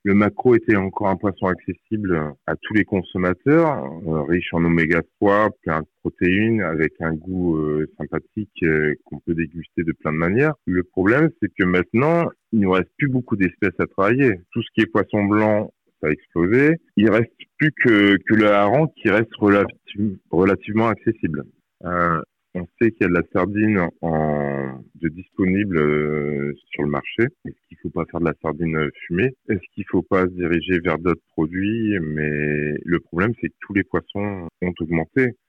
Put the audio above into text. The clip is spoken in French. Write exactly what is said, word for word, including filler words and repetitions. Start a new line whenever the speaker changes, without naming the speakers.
le maquereau était encore un poisson accessible à tous les consommateurs, euh, riche en oméga trois, plein de protéines, avec un goût euh, sympathique euh, qu'on peut déguster de plein de manières. Le problème, c'est que maintenant, il ne reste plus beaucoup d'espèces à travailler. Tout ce qui est poisson blanc, ça a explosé. Il reste plus que, que le hareng qui reste relativ- relativement accessible. Euh, on sait qu'il y a de la sardine en, de disponible euh, sur le marché. Est-ce qu'il faut pas faire de la sardine fumée? Est-ce qu'il faut pas se diriger vers d'autres produits? Mais le problème, c'est que tous les poissons ont augmenté.